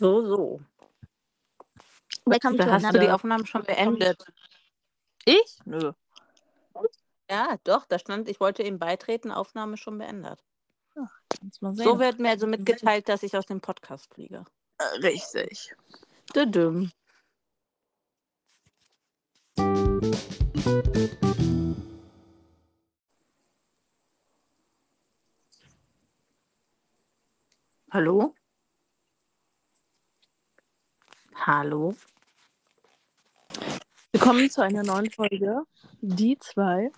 So. Willkommen Da zu hast du die another. Aufnahme schon beendet. Ich? Nö. Ja, doch, da stand, ich wollte ihm beitreten, Aufnahme schon beendet. Kannst mal So sehen. wird mir also mitgeteilt, dass ich aus dem Podcast fliege. Richtig. Düdüm. Hallo? Hallo? Willkommen zu einer neuen Folge. Die 2.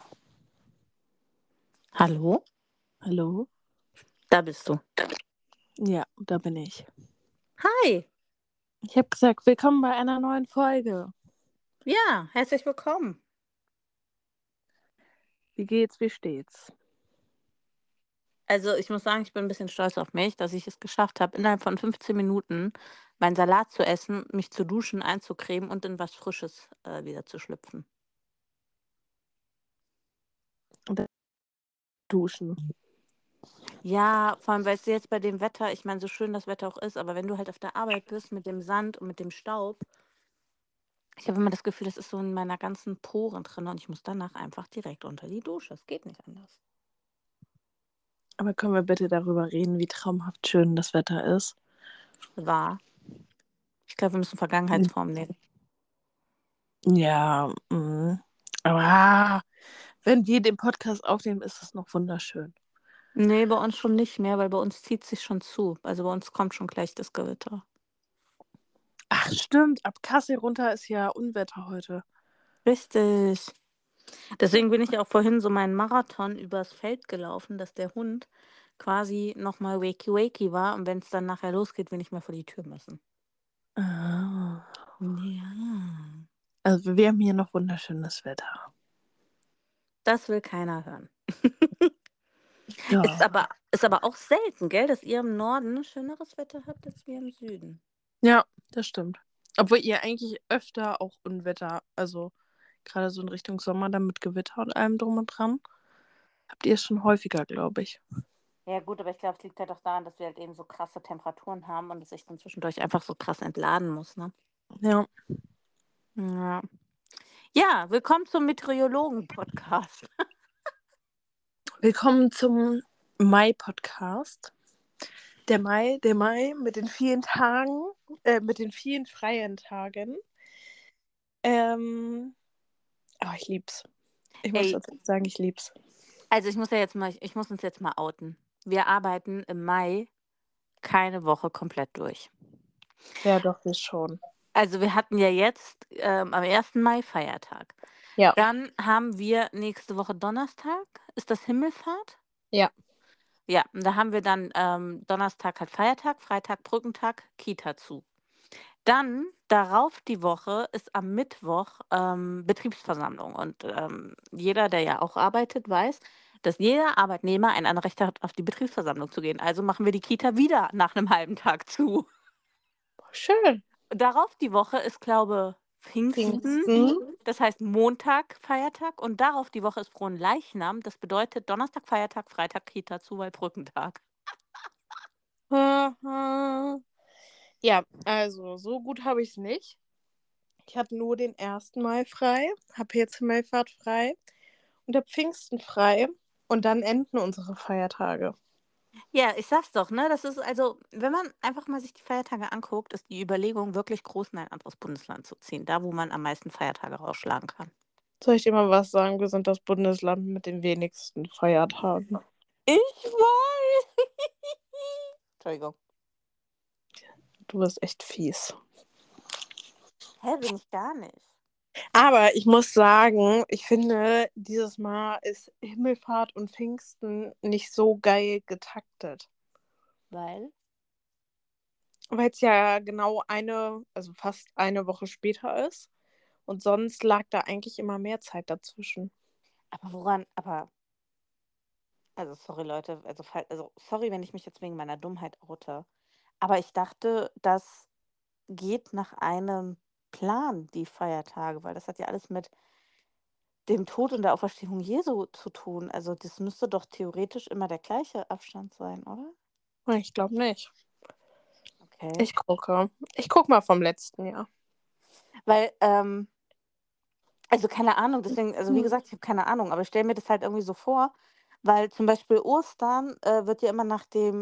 Hallo? Hallo? Da bist du. Ja, da bin ich. Hi. Ich habe gesagt, willkommen bei einer neuen Folge. Ja, herzlich willkommen. Wie geht's, wie steht's? Also ich muss sagen, ich bin ein bisschen stolz auf mich, dass ich es geschafft habe, innerhalb von 15 Minuten meinen Salat zu essen, mich zu duschen, einzucremen und in was Frisches wieder zu schlüpfen. Duschen. Ja, vor allem, weißt du, jetzt bei dem Wetter, ich meine, so schön das Wetter auch ist, aber wenn du halt auf der Arbeit bist mit dem Sand und mit dem Staub, ich habe immer das Gefühl, das ist so in meiner ganzen Poren drin und ich muss danach einfach direkt unter die Dusche. Es geht nicht anders. Aber können wir bitte darüber reden, wie traumhaft schön das Wetter ist? Wahr. Ich glaube, wir müssen Vergangenheitsformen nehmen. Ja, aber wenn wir den Podcast aufnehmen, ist es noch wunderschön. Nee, bei uns schon nicht mehr, weil bei uns zieht sich schon zu. Also bei uns kommt schon gleich das Gewitter. Ach stimmt, ab Kassel runter ist ja Unwetter heute. Richtig. Deswegen bin ich ja auch vorhin so meinen Marathon übers Feld gelaufen, dass der Hund quasi nochmal wakey-wakey war und wenn es dann nachher losgeht, wir nicht mehr vor die Tür müssen. Ah. Ja. Also wir haben hier noch wunderschönes Wetter. Das will keiner hören. Ja. Ist aber auch selten, gell, dass ihr im Norden schöneres Wetter habt als wir im Süden. Ja, das stimmt. Obwohl ihr eigentlich öfter auch Unwetter, also gerade so in Richtung Sommer, dann mit Gewitter und allem drum und dran, habt ihr es schon häufiger, glaube ich. Ja gut, aber ich glaube, es liegt halt auch daran, dass wir halt eben so krasse Temperaturen haben und es sich dann zwischendurch einfach so krass entladen muss, ne? Ja. Ja. Ja, willkommen zum Meteorologen-Podcast. Willkommen zum Mai-Podcast. Der Mai mit den vielen Tagen, mit den vielen freien Tagen. Ich lieb's. Ich muss Ey, tatsächlich sagen, ich lieb's. also ich muss uns jetzt mal outen. Wir arbeiten im Mai keine Woche komplett durch. Ja, doch, das schon. Also wir hatten ja jetzt am 1. Mai Feiertag. Ja. Dann haben wir nächste Woche Donnerstag. Ist das Himmelfahrt? Ja. Ja, und da haben wir dann Donnerstag halt Feiertag, Freitag Brückentag, Kita zu. Dann darauf die Woche ist am Mittwoch Betriebsversammlung. Und jeder, der ja auch arbeitet, weiß, dass jeder Arbeitnehmer ein Anrecht hat, auf die Betriebsversammlung zu gehen. Also machen wir die Kita wieder nach einem halben Tag zu. Schön. Darauf die Woche ist, glaube Pfingsten. Pfingsten. Das heißt Montag Feiertag und darauf die Woche ist Fronleichnam. Das bedeutet Donnerstag Feiertag, Freitag Kita zu, weil Brückentag. Ja, also so gut habe ich es nicht. Ich hatte nur den 1. Mai frei, habe jetzt Himmelfahrt frei und habe Pfingsten frei und dann enden unsere Feiertage. Ja, ich sag's doch, ne? Das ist also, wenn man einfach mal sich die Feiertage anguckt, ist die Überlegung wirklich groß, in ein anderes Bundesland zu ziehen. Da, wo man am meisten Feiertage rausschlagen kann. Soll ich dir mal was sagen? Wir sind das Bundesland mit den wenigsten Feiertagen. Ich weiß. Entschuldigung. Du bist echt fies. Hä, bin ich gar nicht. Aber ich muss sagen, ich finde, dieses Mal ist Himmelfahrt und Pfingsten nicht so geil getaktet. Weil? Weil es ja genau also fast eine Woche später ist. Und sonst lag da eigentlich immer mehr Zeit dazwischen. Also sorry Leute, also sorry, wenn ich mich jetzt wegen meiner Dummheit oute. Aber ich dachte, das geht nach einem Plan, die Feiertage, weil das hat ja alles mit dem Tod und der Auferstehung Jesu zu tun. Also das müsste doch theoretisch immer der gleiche Abstand sein, oder? Ich glaube nicht. Okay. Ich gucke. Ich guck mal vom letzten Jahr. Weil, also keine Ahnung, deswegen, also wie Mhm. gesagt, ich habe keine Ahnung, aber ich stelle mir das halt irgendwie so vor, weil zum Beispiel Ostern wird ja immer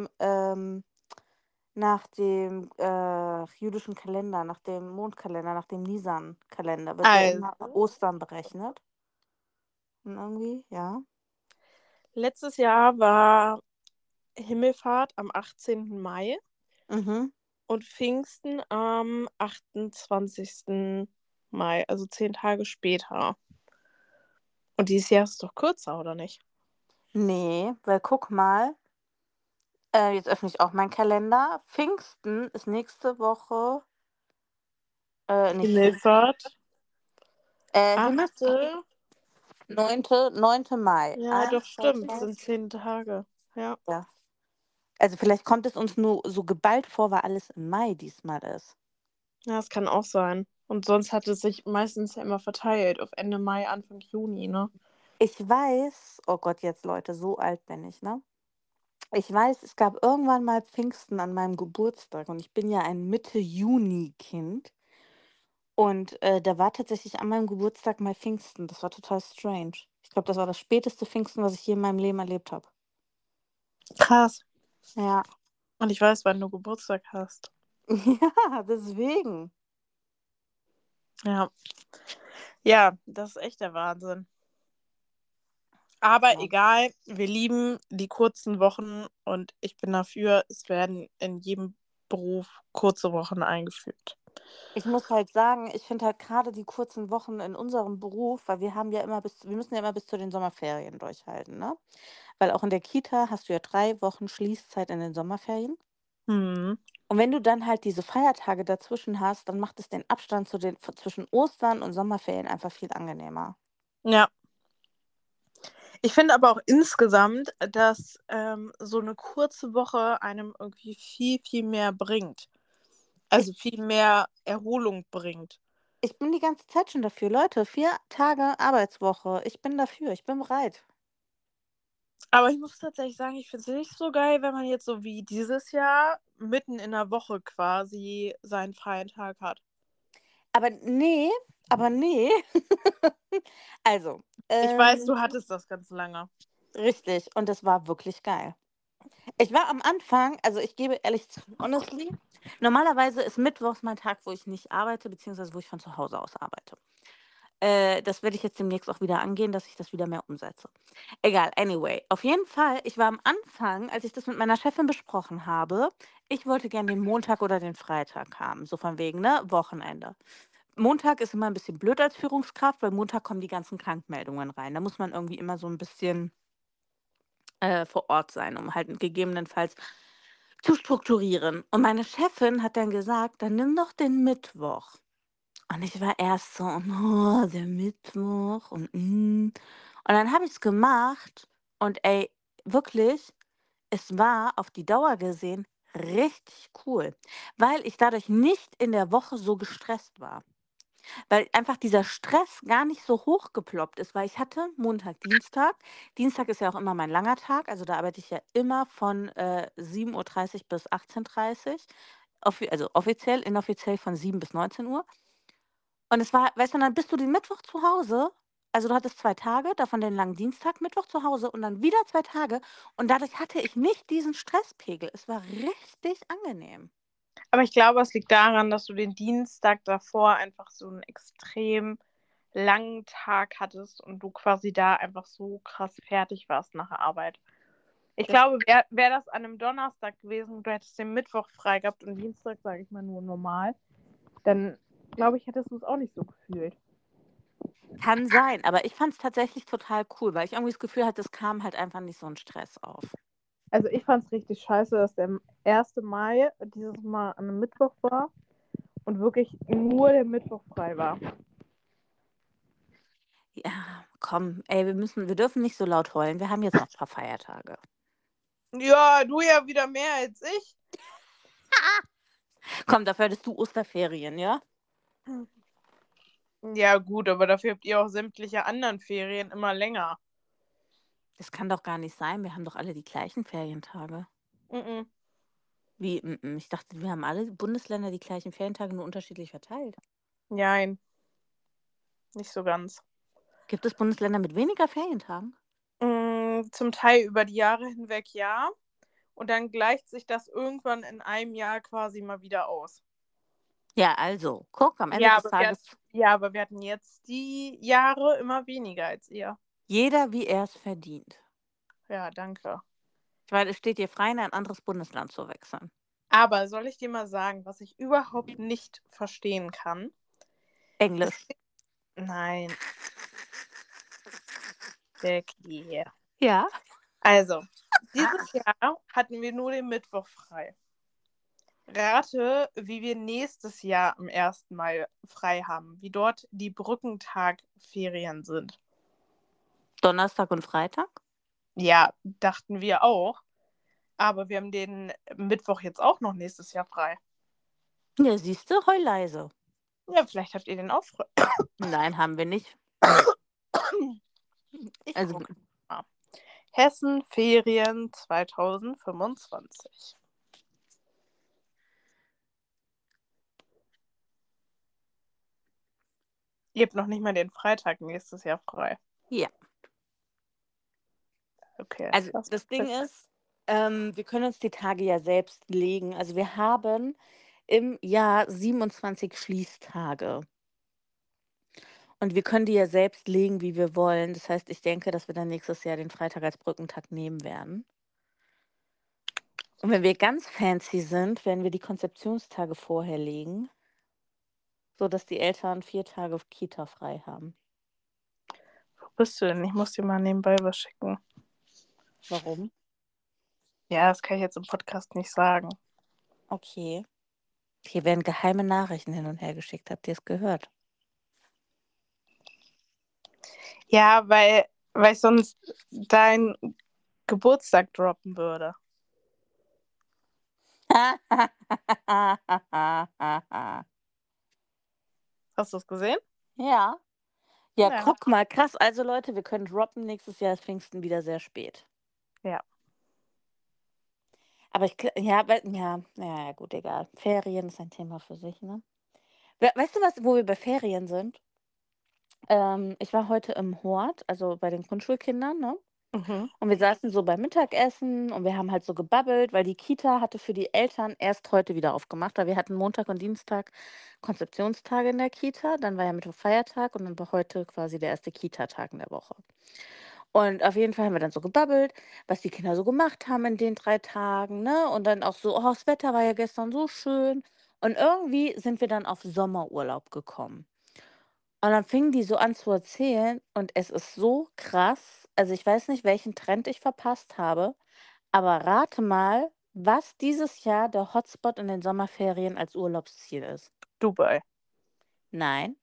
nach dem jüdischen Kalender, nach dem Mondkalender, nach dem Nisan-Kalender wird ja immer Also, Ostern berechnet. Und irgendwie, ja. letztes Jahr war Himmelfahrt am 18. Mai Mhm. und Pfingsten am 28. Mai, also 10 Tage später. Und dieses Jahr ist es doch kürzer, oder nicht? Nee, weil guck mal, jetzt öffne ich auch meinen Kalender. Pfingsten ist nächste Woche, nicht Pfingsten, Himmelfahrt. Himmelfahrt, Achte. 9. Mai. Ja, doch, Eins, 2, stimmt. 3, Sind 10 Tage. Ja. ja. Also vielleicht kommt es uns nur so geballt vor, weil alles im Mai diesmal ist. Ja, das kann auch sein. Und sonst hat es sich meistens ja immer verteilt auf Ende Mai, Anfang Juni, ne? Ich weiß, oh Gott, jetzt Leute, so alt bin ich, ne? Ich weiß, es gab irgendwann mal Pfingsten an meinem Geburtstag und ich bin ja ein Mitte-Juni-Kind. Und da war tatsächlich an meinem Geburtstag mal Pfingsten. Das war total strange. Ich glaube, das war das späteste Pfingsten, was ich je in meinem Leben erlebt habe. Krass. Ja. Und ich weiß, wann du Geburtstag hast. Ja, deswegen. Ja. Ja, das ist echt der Wahnsinn. Aber Ja. egal, wir lieben die kurzen Wochen und ich bin dafür, es werden in jedem Beruf kurze Wochen eingeführt. Ich muss halt sagen, ich finde halt gerade die kurzen Wochen in unserem Beruf, weil wir müssen ja immer bis zu den Sommerferien durchhalten, ne? Weil auch in der Kita hast du ja 3 Wochen Schließzeit in den Sommerferien. Hm. Und wenn du dann halt diese Feiertage dazwischen hast, dann macht es den Abstand zwischen Ostern und Sommerferien einfach viel angenehmer. Ja. Ich finde aber auch insgesamt, dass so eine kurze Woche einem irgendwie viel, viel mehr bringt. Ich, Also viel mehr Erholung bringt. ich bin die ganze Zeit schon dafür. Leute, 4 Tage Arbeitswoche. Ich bin dafür. Ich bin bereit. Aber ich muss tatsächlich sagen, ich finde es nicht so geil, wenn man jetzt so wie dieses Jahr mitten in der Woche quasi seinen freien Tag hat. Aber nee, aber nee. Also, Ich weiß, du hattest das ganz lange. richtig. Und das war wirklich geil. Ich war am Anfang, also ich gebe ehrlich zu, honestly, normalerweise ist Mittwochs mein Tag, wo ich nicht arbeite, beziehungsweise wo ich von zu Hause aus arbeite. Das werde ich jetzt demnächst auch wieder angehen, dass ich das wieder mehr umsetze. Egal, anyway. Auf jeden Fall, ich war am Anfang, als ich das mit meiner Chefin besprochen habe, ich wollte gern den Montag oder den Freitag haben. So von wegen, ne, Wochenende. Montag ist immer ein bisschen blöd als Führungskraft, weil Montag kommen die ganzen Krankmeldungen rein. Da muss man irgendwie immer so ein bisschen vor Ort sein, um halt gegebenenfalls zu strukturieren. Und meine Chefin hat dann gesagt: „Dann nimm doch den Mittwoch.“ Und ich war erst so: „Oh, der Mittwoch und. Und dann habe ich es gemacht und ey, wirklich, es war auf die Dauer gesehen richtig cool, weil ich dadurch nicht in der Woche so gestresst war. Weil einfach dieser Stress gar nicht so hochgeploppt ist, weil ich hatte Montag, Dienstag. Dienstag ist ja auch immer mein langer Tag, also da arbeite ich ja immer von 7:30 bis 18:30. Also offiziell, inoffiziell von 7 bis 19 Uhr. Und es war, weißt du, dann bist du den Mittwoch zu Hause. Also du hattest 2 Tage, davon den langen Dienstag, Mittwoch zu Hause und dann wieder 2 Tage. Und dadurch hatte ich nicht diesen Stresspegel. Es war richtig angenehm. Aber ich glaube, es liegt daran, dass du den Dienstag davor einfach so einen extrem langen Tag hattest und du quasi da einfach so krass fertig warst nach der Arbeit. Ich Das glaube, wär das an einem Donnerstag gewesen, du hättest den Mittwoch frei gehabt und Dienstag, sage ich mal, nur normal, dann glaube ich, hättest du es auch nicht so gefühlt. kann sein, aber ich fand es tatsächlich total cool, weil ich irgendwie das Gefühl hatte, es kam halt einfach nicht so ein Stress auf. Also ich fand es richtig scheiße, dass der 1. Mai dieses Mal an einem Mittwoch war und wirklich nur der Mittwoch frei war. Ja, komm, ey, wir dürfen nicht so laut heulen. Wir haben jetzt noch ein paar Feiertage. Ja, du ja wieder mehr als ich. Komm, dafür hattest du Osterferien, ja? Ja, gut, aber dafür habt ihr auch sämtliche anderen Ferien immer länger. Das kann doch gar nicht sein. Wir haben doch alle die gleichen Ferientage. Mhm. Wie, ich dachte, wir haben alle Bundesländer die gleichen Ferientage, nur unterschiedlich verteilt. Nein, nicht so ganz. Gibt es Bundesländer mit weniger Ferientagen? Zum Teil über die Jahre hinweg ja. Und dann gleicht sich das irgendwann in einem Jahr quasi mal wieder aus. Ja, also, guck, am Ende Ja, des aber wir, Tages ja, aber wir hatten jetzt die Jahre immer weniger als ihr. jeder, wie er es verdient. Ja, danke. Weil es steht dir frei, in ein anderes Bundesland zu wechseln. Aber soll ich dir mal sagen, was ich überhaupt nicht verstehen kann? Es, Englisch. nein, Becky. Ja. Also, dieses Jahr hatten wir nur den Mittwoch frei. Rate, wie wir nächstes Jahr am 1. Mai frei haben, wie dort die Brückentagferien sind. Donnerstag und Freitag? Ja, dachten wir auch. Aber wir haben den Mittwoch jetzt auch noch nächstes Jahr frei. Ja, siehst du, heul leise. Ja, vielleicht habt ihr den auch frei. Nein, haben wir nicht. Ich Also, gucke mal. Hessen Ferien 2025. Ihr habt noch nicht mal den Freitag nächstes Jahr frei. ja. Okay, Also, das das Ding ist, wir können uns die Tage ja selbst legen. Also, wir haben im Jahr 27 Schließtage. Und wir können die ja selbst legen, wie wir wollen. Das heißt, ich denke, dass wir dann nächstes Jahr den Freitag als Brückentag nehmen werden. Und wenn wir ganz fancy sind, werden wir die Konzeptionstage vorher legen, sodass die Eltern 4 Tage Kita frei haben. Wo bist du denn? Ich muss dir mal nebenbei was schicken. Warum? Ja, das kann ich jetzt im Podcast nicht sagen. Okay. Hier werden geheime Nachrichten hin und her geschickt. Habt ihr es gehört? Ja, weil ich sonst deinen Geburtstag droppen würde. Hast du es gesehen? Ja. Ja, Ja. guck mal, krass. Also Leute, wir können droppen. Nächstes Jahr ist Pfingsten wieder sehr spät. Ja. Aber ja, ja, gut, egal. Ferien ist ein Thema für sich, ne? Weißt du was, wo wir bei Ferien sind? Ich war heute im Hort, also bei den Grundschulkindern, ne? Mhm. Und wir saßen so beim Mittagessen und wir haben halt so gebabbelt, weil die Kita hatte für die Eltern erst heute wieder aufgemacht, weil wir hatten Montag und Dienstag Konzeptionstage in der Kita, dann war ja Mittwoch Feiertag und dann war heute quasi der erste Kita-Tag in der Woche. Und auf jeden Fall haben wir dann so gebabbelt, was die Kinder so gemacht haben in den 3 Tagen, ne? Und dann auch so: „Oh, das Wetter war ja gestern so schön.“ Und irgendwie sind wir dann auf Sommerurlaub gekommen. Und dann fingen die so an zu erzählen und es ist so krass. Also, ich weiß nicht, welchen Trend ich verpasst habe, aber rate mal, was dieses Jahr der Hotspot in den Sommerferien als Urlaubsziel ist. Dubai. Nein,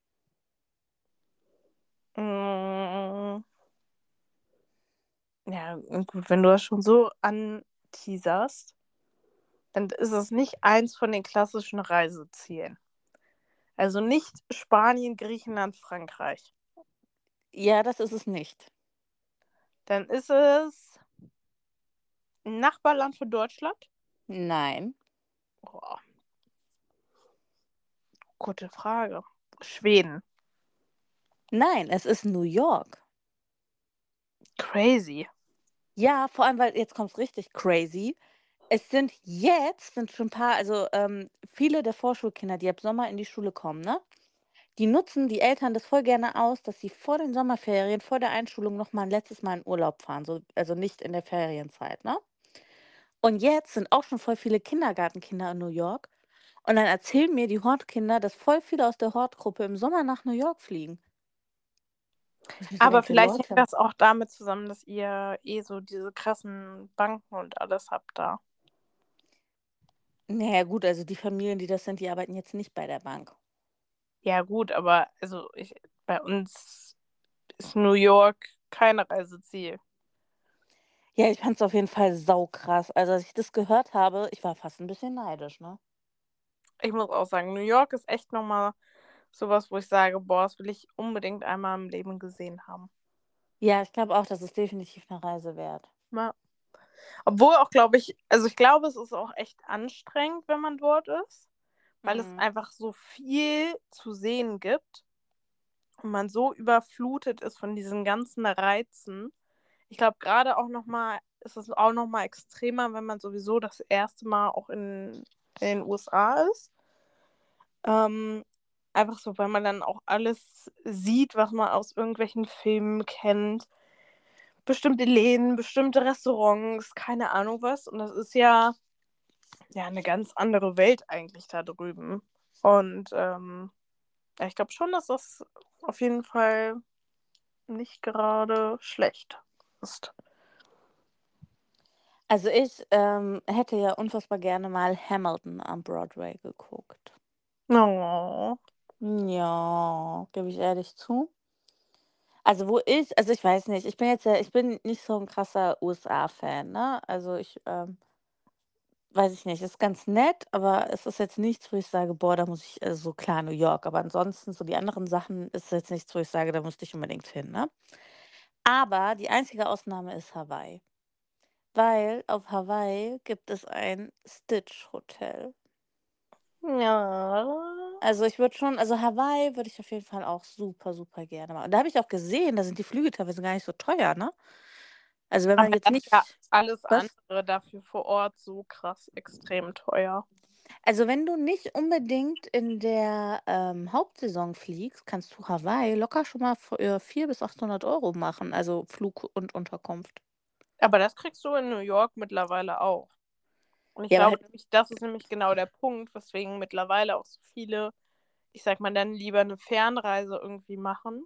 Mm, ja, gut, wenn du das schon so anteaserst, dann ist es nicht eins von den klassischen Reisezielen. Also nicht Spanien, Griechenland, Frankreich. ja, das ist es nicht. Dann ist es ein Nachbarland von Deutschland. Nein, Boah, gute Frage. Schweden. nein, es ist New York. Crazy. Ja, vor allem, weil jetzt kommt's richtig crazy. Sind schon ein paar also, viele der Vorschulkinder, die ab Sommer in die Schule kommen, ne? Die nutzen die Eltern das voll gerne aus, dass sie vor den Sommerferien, vor der Einschulung noch mal 'n letztes Mal in Urlaub fahren, so also nicht in der Ferienzeit, ne? Und jetzt sind auch schon voll viele Kindergartenkinder in New York und dann erzählen mir die Hortkinder, dass voll viele aus der Hortgruppe im Sommer nach New York fliegen. Wo ich mir so Aber denke: vielleicht hängt „Leute“. das auch damit zusammen, dass ihr eh so diese krassen Banken und alles habt da. Na ja gut, also die Familien, die das sind, die arbeiten jetzt nicht bei der Bank. Ja, gut, aber bei uns ist New York kein Reiseziel. Ja, ich fand's auf jeden Fall saukrass. Also, als ich das gehört habe, ich war fast 'n bisschen neidisch, ne? Ich muss auch sagen, New York ist echt nochmal sowas, wo ich sage, boah, das will ich unbedingt einmal im Leben gesehen haben. Ja, ich glaube auch, das ist definitiv 'ne Reise wert. Ja. Obwohl auch, glaube ich, also ich glaube, es ist auch echt anstrengend, wenn man dort ist, weil es Mhm. einfach so viel zu sehen gibt und man so überflutet ist von diesen ganzen Reizen. Ich glaube, gerade auch nochmal, ist es auch nochmal extremer, wenn man sowieso das erste Mal auch in den USA ist. Ähm, Einfach so, weil man dann auch alles sieht, was man aus irgendwelchen Filmen kennt. Bestimmte Läden, bestimmte Restaurants, keine Ahnung was. Und das ist ja eine ganz andere Welt eigentlich da drüben. Und ja, ich glaube schon, dass das auf jeden Fall nicht gerade schlecht ist. Also ich hätte ja unfassbar gerne mal Hamilton am Broadway geguckt. Oh. Ja, gebe ich ehrlich zu. Also ich weiß nicht, ich bin nicht so ein krasser USA-Fan, ne? Also weiß ich nicht, ist ganz nett, aber es ist jetzt nichts, wo ich sage: „Boah, da muss ich“ so klar New York, aber ansonsten so die anderen Sachen ist jetzt nichts, wo ich sage, da müsste ich unbedingt hin, ne? Aber die einzige Ausnahme ist Hawaii, weil auf Hawaii gibt es ein Stitch-Hotel. Ja. Also, ich würde schon also, Hawaii würde ich auf jeden Fall auch super, super gerne mal und da habe ich auch gesehen, da sind die Flüge teilweise gar nicht so teuer, ne? Also, wenn man Aber jetzt das ist ja nicht alles was? andere dafür vor Ort so krass extrem teuer. Also, wenn du nicht unbedingt in der, Hauptsaison fliegst, kannst du Hawaii locker schon mal für 400 bis 800 € machen, also Flug und Unterkunft. Aber das kriegst du in New York mittlerweile auch. Und ich Ja, aber glaube halt nämlich, das ist nämlich genau der Punkt, weswegen mittlerweile auch so viele, ich sag mal, dann lieber eine Fernreise irgendwie machen,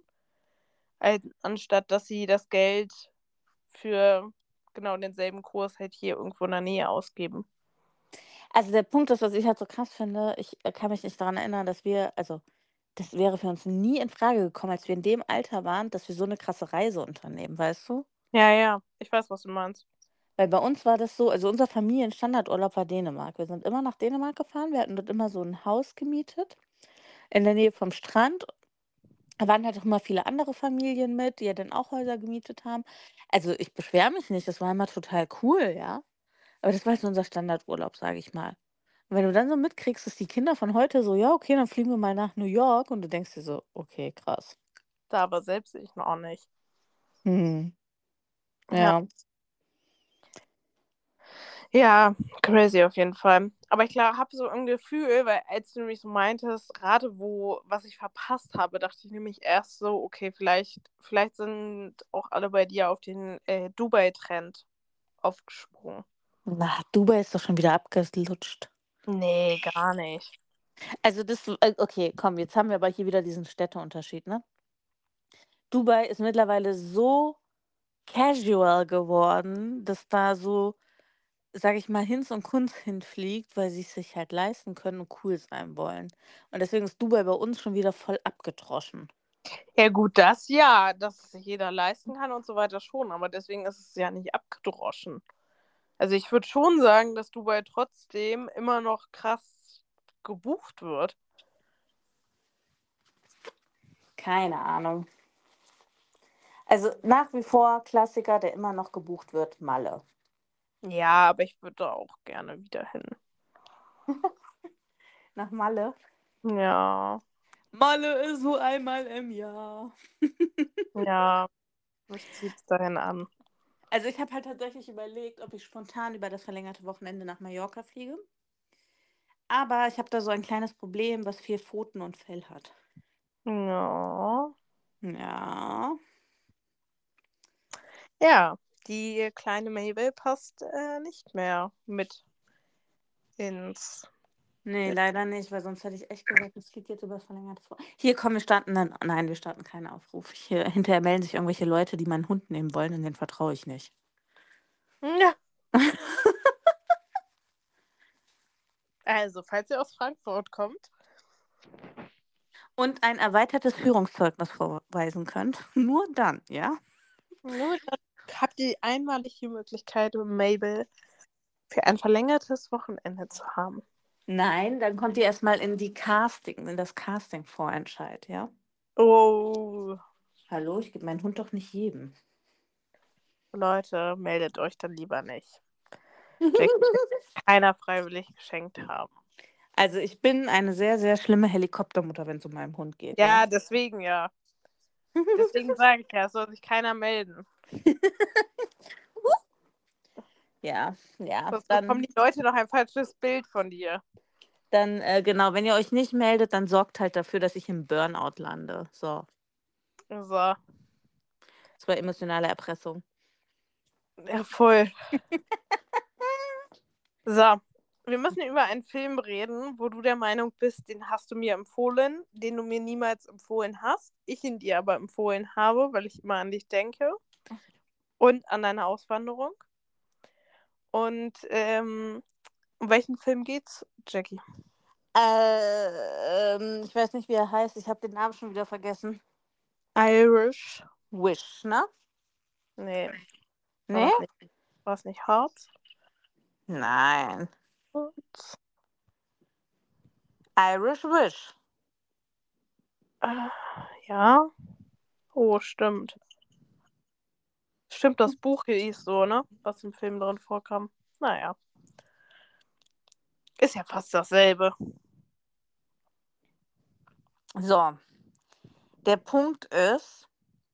anstatt dass sie das Geld für genau denselben Kurs halt hier irgendwo in der Nähe ausgeben. also, der Punkt ist, was ich halt so krass finde, ich, kann mich nicht daran erinnern, das wäre für uns nie in Frage gekommen, als wir in dem Alter waren, dass wir so eine krasse Reise unternehmen, weißt du? Ja, ja, ich weiß, was du meinst. Weil bei uns war das so also, unser Familienstandardurlaub war Dänemark. Wir sind immer nach Dänemark gefahren. Wir hatten dort immer so ein Haus gemietet in der Nähe vom Strand. Da waren halt auch immer viele andere Familien mit, die ja dann auch Häuser gemietet haben. Also, ich beschwere mich nicht, das war immer total cool, ja. Aber das war halt so unser Standardurlaub, sage ich mal. Und wenn du dann so mitkriegst, dass die Kinder von heute so: „Ja, okay, dann fliegen wir mal nach New York“ und du denkst dir so: „Okay, krass.“ Da aber selbst ich noch nicht. Mhm. Ja. Ja. Ja, crazy auf jeden Fall. Aber ich habe so ein Gefühl, weil als du nämlich so meintest, gerade wo was ich verpasst habe, dachte ich nämlich erst so: „Okay, vielleicht sind auch alle bei dir auf den, Dubai-Trend aufgesprungen.“ Na, Dubai ist doch schon wieder abgelutscht. Ne, gar nicht. Also, okay, komm, jetzt haben wir aber hier wieder diesen Städteunterschied, ne? Dubai ist mittlerweile so casual geworden, dass da so, sage ich mal, Hinz und Kunz hinfliegt, weil sie's sich halt leisten können und cool sein wollen. Und deswegen ist Dubai bei uns schon wieder voll abgedroschen. Ja gut, das ja, dass es sich jeder leisten kann und so weiter schon, aber deswegen ist es ja nicht abgedroschen. Also, ich würde schon sagen, dass Dubai trotzdem immer noch krass gebucht wird. Keine Ahnung. Also, nach wie vor Klassiker, der immer noch gebucht wird, Malle. Ja, aber ich würde da auch gerne wieder hin. Nach Malle? Ja, Malle ist so einmal im Jahr. ja, mich zieht's dahin an. Also, ich habe halt tatsächlich überlegt, ob ich spontan über das verlängerte Wochenende nach Mallorca fliege. Aber ich habe da so ein kleines Problem, was viel Pfoten und Fell hat. Ja. Ja. Ja, die kleine Mabel passt, nicht mehr mit ins Ne, leider nicht, weil sonst hätte ich echt gesagt, das fliegt jetzt über das verlängertes Wo Hier, komm, wir starten dann nein, wir starten keinen Aufruf. Hier hinterher melden sich irgendwelche Leute, die meinen Hund nehmen wollen und denen vertraue ich nicht. ja, also, falls ihr aus Frankfurt kommt, Und ein erweitertes Führungszeugnis vorweisen könnt, nur dann, ja? nur dann habt ihr einmalig die Möglichkeit, Mabel für ein verlängertes Wochenende zu haben. Nein, dann kommt ihr erst mal in das Casting-Vorentscheid, ja? Oh, Hallo, ich gebe meinen Hund doch nicht jedem. Leute, meldet euch dann lieber nicht. Jackie will keiner freiwillig geschenkt haben. Also, ich bin eine sehr, sehr schlimme Helikoptermutter, wenn es um meinen Hund geht, ja? Ja, deswegen ja. Deswegen sage ich ja, es soll sich keiner melden. Ja, Sonst bekommen die Leute noch ein falsches Bild von dir. genau, wenn ihr euch nicht meldet, dann sorgt halt dafür, dass ich im Burnout lande. So, So, das war emotionale Erpressung. ja, voll. So, wir müssen über einen Film reden, wo du der Meinung bist, den hast du mir empfohlen, den du mir niemals empfohlen hast. Ich ihn dir aber empfohlen habe, weil ich immer an dich denke und an deine Auswanderung. Und um welchen Film geht's, Jackie? Ich weiß nicht, wie er heißt. Ich habe den Namen schon wieder vergessen. Irish. Wish, ne? Nee, Ne? war es nicht Hearts? Nein. Irish Wish. Ja. Oh, stimmt. Stimmt, das Buch hieß so, ne? Was im Film drin vorkam. Naja. Ist ja fast dasselbe. So. Der Punkt ist,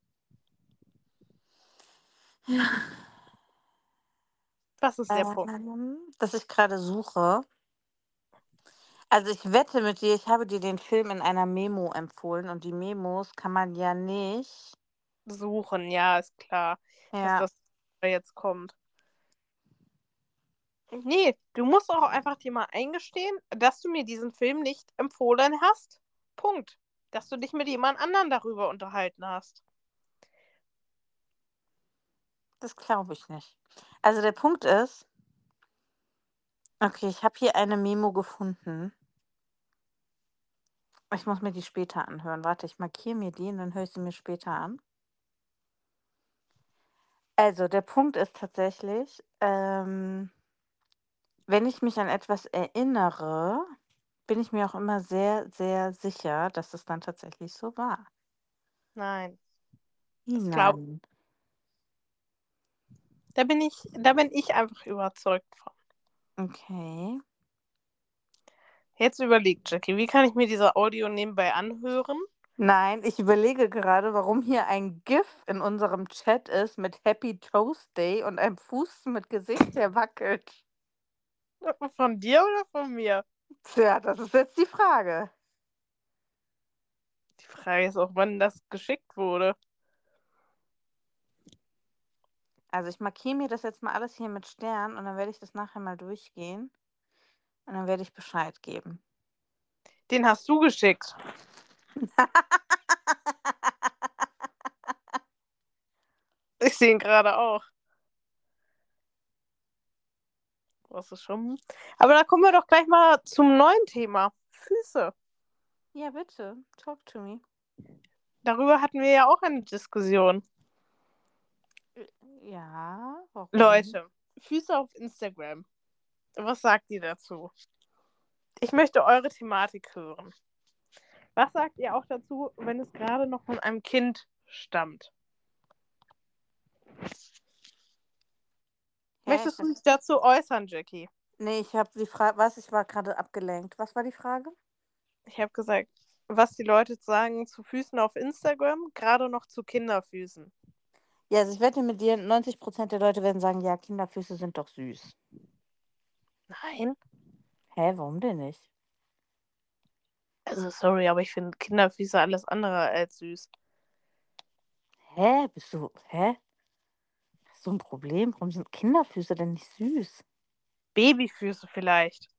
Was ist der Punkt? dass ich gerade suche. Also ich wette mit dir, ich habe dir den Film in einer Memo empfohlen und die Memos kann man ja nicht. Suchen, ja, ist klar, dass Ja, das jetzt kommt. Nee, du musst auch einfach dir mal eingestehen, dass du mir diesen Film nicht empfohlen hast. Punkt. Dass du dich mit jemand anderem darüber unterhalten hast. das glaube ich nicht. Also der Punkt ist, okay, ich habe hier eine Memo gefunden. Ich muss mir die später anhören. Warte, ich markiere mir die und dann höre ich sie mir später an. Also der Punkt ist tatsächlich, wenn ich mich an etwas erinnere, bin ich mir auch immer sehr, sehr sicher, dass es dann tatsächlich so war. Nein, Wie das glaube nein? da bin ich einfach überzeugt von. Okay. Jetzt überlegt, Jackie, wie kann ich mir diese Audio nebenbei anhören? Nein, ich überlege gerade, warum hier ein GIF in unserem Chat ist mit Happy Toast Day und einem Fuß mit Gesicht, der wackelt. Von dir oder von mir? Tja, das ist jetzt die Frage. Die Frage ist auch, wann das geschickt wurde. Also ich markiere mir das jetzt mal alles hier mit Stern und dann werde ich das nachher mal durchgehen und dann werde ich Bescheid geben. Den hast du geschickt. Ich sehe ihn gerade auch. Das ist schon. Aber da kommen wir doch gleich mal zum neuen Thema. Füße. Ja, bitte, talk to me. Darüber hatten wir ja auch eine Diskussion. Ja, warum? Leute, Füße auf Instagram. Was sagt ihr dazu? Ich möchte eure Thematik hören. Was sagt ihr auch dazu, wenn es gerade noch von einem Kind stammt? Möchtest du dich dazu äußern, Jackie? Nee, ich habe die Frage, was? Ich war gerade abgelenkt. Was war die Frage? Ich habe gesagt, was die Leute sagen zu Füßen auf Instagram, gerade noch zu Kinderfüßen. Ja, also ich wette mit dir, 90% der Leute werden sagen, ja, Kinderfüße sind doch süß. Nein. Hä, warum denn nicht? Also sorry, aber ich finde Kinderfüße alles andere als süß. Hä? Hast du ein Problem? Warum sind Kinderfüße denn nicht süß? Babyfüße vielleicht.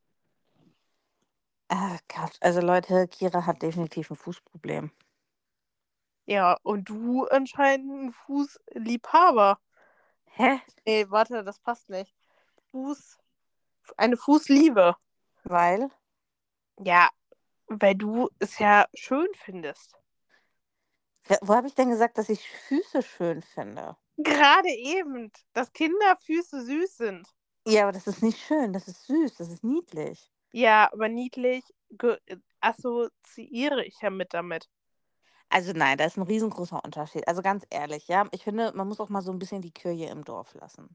Ah, Gott. Also Leute, Kira hat definitiv ein Fußproblem. Ja, und du anscheinend ein Fußliebhaber. Hä? Nee, warte, das passt nicht. Eine Fußliebe. Weil? Ja, weil du es ja schön findest. Wo habe ich denn gesagt, dass ich Füße schön finde? Gerade eben, dass Kinderfüße süß sind. Ja, aber das ist nicht schön, das ist süß, das ist niedlich. Ja, aber niedlich assoziiere ich ja damit. Also nein, da ist ein riesengroßer Unterschied. Also ganz ehrlich, ja, ich finde, man muss auch mal so ein bisschen die Kirche im Dorf lassen.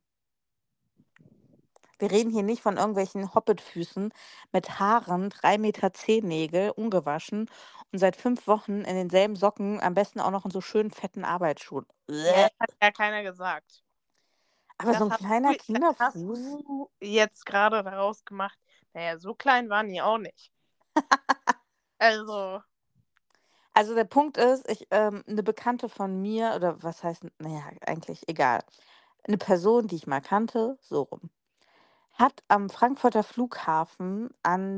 Wir reden hier nicht von irgendwelchen Hobbitfüßen mit Haaren, 3 Meter Zehennägel, ungewaschen und seit 5 Wochen in denselben Socken, am besten auch noch in so schönen fetten Arbeitsschuhen. Ja, Bäh. das hat ja keiner gesagt. Aber so ein kleiner Das hast Kinderfuß. du jetzt gerade daraus gemacht. Na ja, so klein waren die auch nicht. Also, Also, der Punkt ist, 'ne Bekannte von mir oder was heißt na ja, eigentlich egal. Eine Person, die ich mal kannte, so rum, hat am Frankfurter Flughafen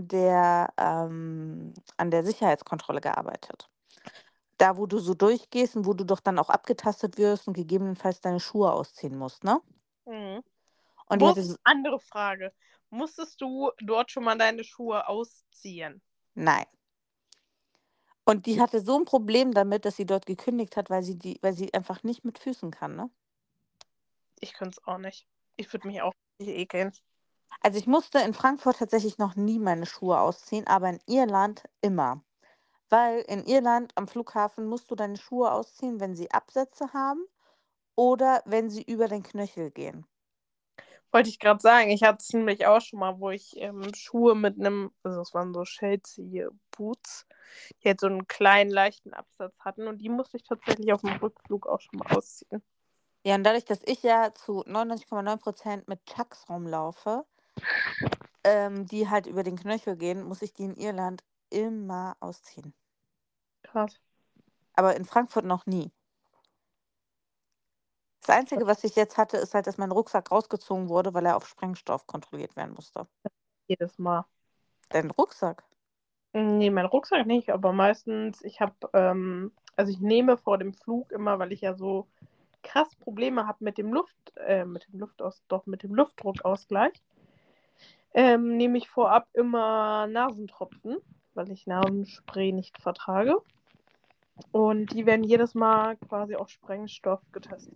an der Sicherheitskontrolle gearbeitet. Da, wo du so durchgehst und wo du doch dann auch abgetastet wirst und gegebenenfalls deine Schuhe ausziehen musst, ne? mhm. Und die hatte s Andere Frage. Musstest du dort schon mal deine Schuhe ausziehen? nein. Und die hatte so 'n Problem damit, dass sie dort gekündigt hat, weil sie einfach nicht mit Füßen kann, ne? Ich könnte es auch nicht. Ich würde mich auch richtig ekeln. Also, ich musste in Frankfurt tatsächlich noch nie meine Schuhe ausziehen, aber in Irland immer. Weil in Irland am Flughafen musst du deine Schuhe ausziehen, wenn sie Absätze haben oder wenn sie über den Knöchel gehen. Wollte ich gerade sagen, ich hatte es nämlich auch schon mal, wo ich, Schuhe mit einem, also es waren so Chelsea Boots, die halt so einen kleinen, leichten Absatz hatten und die musste ich tatsächlich auf dem Rückflug auch schon mal ausziehen. Ja, und dadurch, dass ich ja zu 99,9% mit Chucks rumlaufe, die halt über den Knöchel gehen, muss ich die in Irland immer ausziehen. Krass. Aber in Frankfurt noch nie. Das Einzige, was ich jetzt hatte, ist halt, dass mein Rucksack rausgezogen wurde, weil er auf Sprengstoff kontrolliert werden musste. Jedes Mal. Dein Rucksack? Ne, mein Rucksack nicht, aber meistens ich habe, also ich nehme vor dem Flug immer, weil ich ja so krass Probleme habe mit dem Luftdruckausgleich, nehme ich vorab immer Nasentropfen, weil ich Nasenspray nicht vertrage. Und die werden jedes Mal quasi auf Sprengstoff getestet.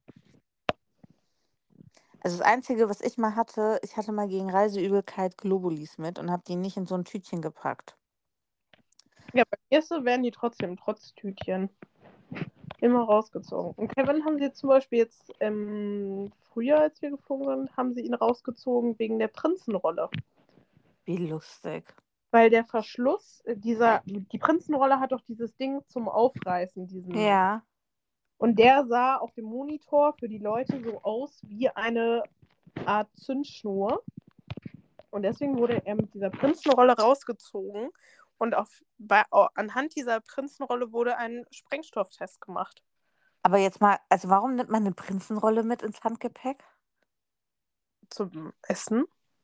Also, das Einzige, was ich mal hatte, ich hatte mal gegen Reiseübelkeit Globulis mit und habe die nicht in so ein Tütchen gepackt. Ja, bei mir werden die trotzdem trotz Tütchen immer rausgezogen. Und Kevin haben sie zum Beispiel jetzt früher, als wir geflogen sind, haben sie ihn rausgezogen wegen der Prinzenrolle. Wie lustig. Weil der Verschluss, die Prinzenrolle hat doch dieses Ding zum Aufreißen, Ja, und der sah auf dem Monitor für die Leute so aus wie eine Art Zündschnur. Und deswegen wurde er mit dieser Prinzenrolle rausgezogen und anhand dieser Prinzenrolle wurde ein Sprengstofftest gemacht. aber jetzt mal also, warum nimmt man 'ne Prinzenrolle mit ins Handgepäck? Zum Essen.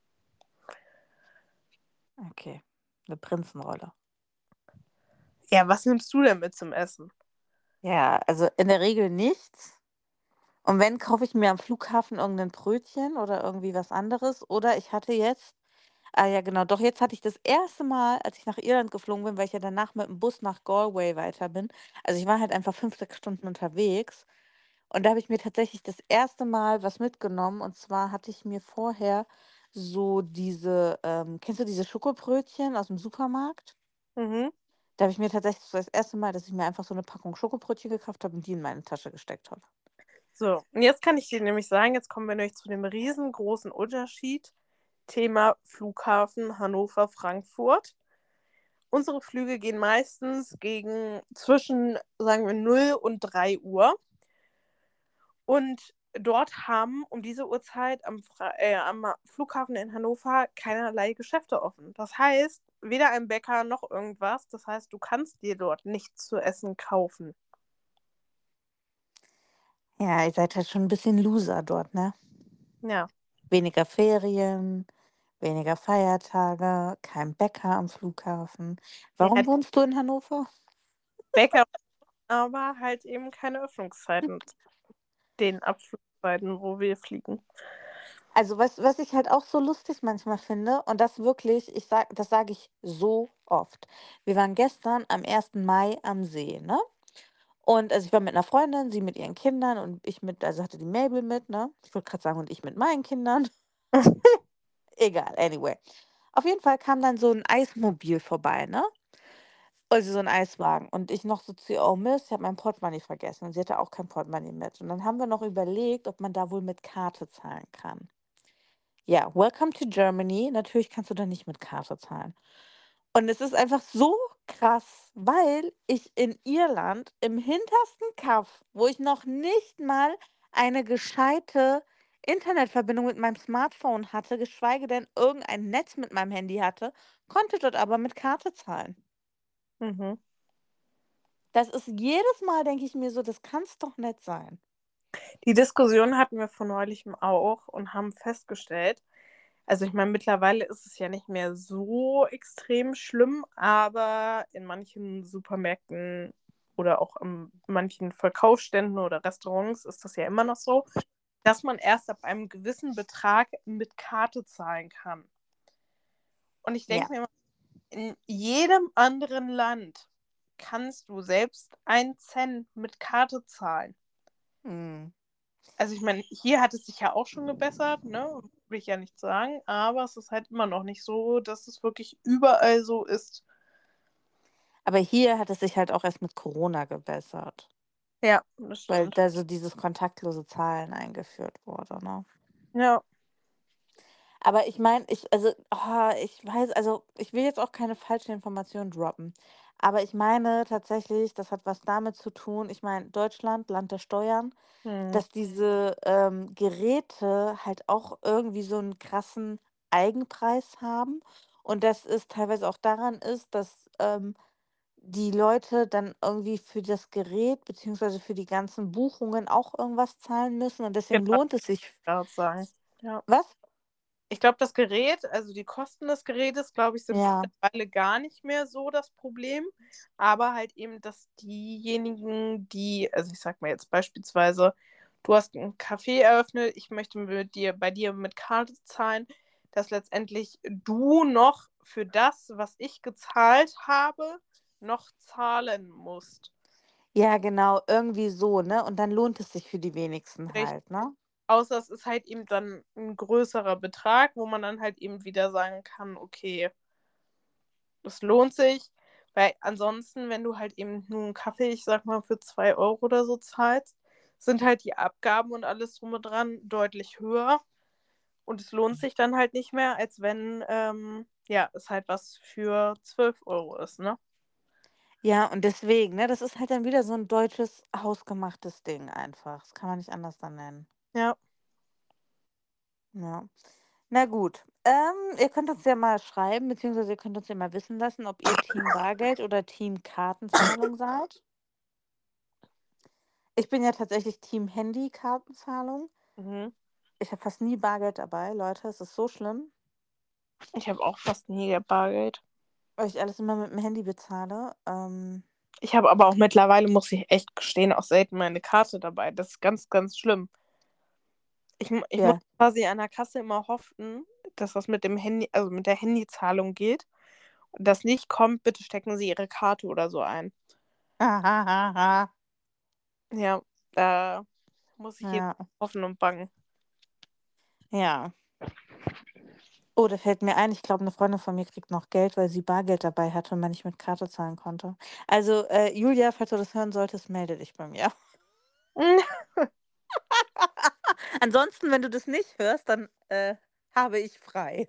Okay, 'ne Prinzenrolle. Ja, was nimmst du denn mit zum Essen? Ja, also, in der Regel nichts. Und wenn, kaufe ich mir am Flughafen irgend 'nen Brötchen oder irgendwie was anderes. Oder ich hatte jetzt ja genau, doch jetzt hatte ich das erste Mal, als ich nach Irland geflogen bin, weil ich ja danach mit dem Bus nach Galway weiter bin. Also, ich war halt einfach 5, 6 Stunden unterwegs. Und da habe ich mir tatsächlich das erste Mal was mitgenommen. Und zwar hatte ich mir vorher so diese kennst du diese Schokobrötchen aus dem Supermarkt? Mhm. Da habe ich mir tatsächlich so das erste Mal, dass ich mir einfach so eine Packung Schokobrötchen gekauft habe und die in meine Tasche gesteckt habe. So, und jetzt kann ich dir nämlich sagen, jetzt kommen wir nämlich zu dem riesengroßen Unterschied. Thema Flughafen Hannover-Frankfurt. Unsere Flüge gehen meistens gegen zwischen, sagen wir, 0 und 3 Uhr. Und dort haben um diese Uhrzeit am Flughafen in Hannover keinerlei Geschäfte offen. Das heißt, weder ein Bäcker noch irgendwas. Das heißt, du kannst dir dort nichts zu essen kaufen. Ja, ihr seid halt schon ein bisschen Loser dort, ne? Ja, Weniger Ferien, weniger Feiertage, kein Bäcker am Flughafen. ja, Warum wohnst du in Hannover? Bäcker, aber halt eben keine Öffnungszeiten, den Abflugzeiten, wo wir fliegen. Also, was ich halt auch so lustig manchmal finde und das wirklich, das sage ich so oft. Wir waren gestern am 1. Mai am See, ne? Und also, ich war mit einer Freundin, sie mit ihren Kindern und ich mit also, hatte die Mabel mit, ne? Ich wollte gerade sagen, und ich mit meinen Kindern. Egal, anyway. Auf jeden Fall kam dann so ein Eismobil vorbei, ne? Also so 'n Eiswagen. Und ich noch so zu ihr: „Oh Mist, ich habe mein Portemonnaie vergessen." Und sie hatte auch kein Portemonnaie mit. Und dann haben wir noch überlegt, ob man da wohl mit Karte zahlen kann. Ja, welcome to Germany. Natürlich kannst du da nicht mit Karte zahlen. Und es ist einfach so krass, weil ich in Irland im hintersten Kaff, wo ich noch nicht mal eine gescheite Internetverbindung mit meinem Smartphone hatte, geschweige denn irgendein Netz mit meinem Handy hatte, konnte dort aber mit Karte zahlen. Mhm. Das ist jedes Mal, denke ich mir so, das kann's doch nicht sein. Die Diskussion hatten wir vor Neulichem auch und haben festgestellt, also ich meine, mittlerweile ist es ja nicht mehr so extrem schlimm, aber in manchen Supermärkten oder auch in manchen Verkaufsständen oder Restaurants ist das ja immer noch so, dass man erst ab einem gewissen Betrag mit Karte zahlen kann. Und ich Ja. denke mir immer, in jedem anderen Land kannst du selbst einen Cent mit Karte zahlen. Mhm. Also ich meine, hier hat es sich ja auch schon gebessert, ne? Will ich ja nicht sagen, aber es ist halt immer noch nicht so, dass es wirklich überall so ist. Aber hier hat es sich halt auch erst mit Corona gebessert, Ja, das weil stimmt. da so dieses kontaktlose Zahlen eingeführt wurde, ne? Ja. Aber ich meine, ich weiß, also, ich will jetzt auch keine falschen Informationen droppen, aber ich meine tatsächlich, das hat was damit zu tun, ich meine, Deutschland, Land der Steuern, Mhm. dass diese, Geräte halt auch irgendwie so einen krassen Eigenpreis haben und dass es teilweise auch daran ist, dass, die Leute dann irgendwie für das Gerät beziehungsweise für die ganzen Buchungen auch irgendwas zahlen müssen und deswegen Genau, lohnt es sich. gerade sagen. Ja. Was? Ich glaube, das Gerät, also die Kosten des Gerätes, glaube ich, sind Ja. mittlerweile gar nicht mehr so das Problem. Aber halt eben, dass diejenigen, die, also ich sag mal jetzt beispielsweise, du hast einen Café eröffnet, ich möchte bei dir mit Karte zahlen, dass letztendlich du noch für das, was ich gezahlt habe, noch zahlen musst. Ja, genau, irgendwie so, ne? Und dann lohnt es sich für die wenigsten Richtig. halt, ne? Außer es ist halt eben dann ein größerer Betrag, wo man dann halt eben wieder sagen kann, okay, das lohnt sich, weil ansonsten, wenn du halt eben nur einen Kaffee, ich sag mal, für 2 € oder so zahlst, sind halt die Abgaben und alles drum und dran deutlich höher. Und es lohnt sich dann halt nicht mehr, als wenn, ja, es halt was für 12 € ist, ne? Ja, und deswegen, ne, das ist halt dann wieder so ein deutsches hausgemachtes Ding einfach. Das kann man nicht anders dann nennen. Ja. Ja. Na gut, ihr könnt uns ja mal schreiben, beziehungsweise ihr könnt uns ja mal wissen lassen, ob ihr Team Bargeld oder Team Kartenzahlung seid. Ich bin ja tatsächlich Team Handy-Kartenzahlung. Mhm. Ich habe fast nie Bargeld dabei, Leute, es ist so schlimm, Ich habe auch fast nie Bargeld. weil ich alles immer mit dem Handy bezahle. Ich habe aber auch mittlerweile, muss ich echt gestehen, auch selten meine Karte dabei. Das ist ganz, ganz schlimm. Ich muss Ja. quasi an der Kasse immer hoffen, dass das mit dem Handy, also mit der Handyzahlung geht. Und das nicht kommt, bitte stecken Sie Ihre Karte oder so ein. Ja, da muss ich jetzt Ja, hoffen und bangen. ja. Oh, da fällt mir ein, ich glaube, eine Freundin von mir kriegt noch Geld, weil sie Bargeld dabei hatte und man nicht mit Karte zahlen konnte. Also, Julia, falls du das hören solltest, melde dich bei mir. Ansonsten, wenn du das nicht hörst, dann, habe ich frei.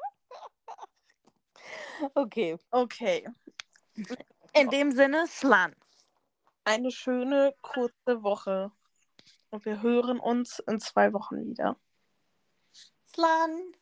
Okay. Okay. In dem Sinne, Slan. Eine schöne, kurze Woche. Und wir hören uns in 2 Wochen wieder. Slan.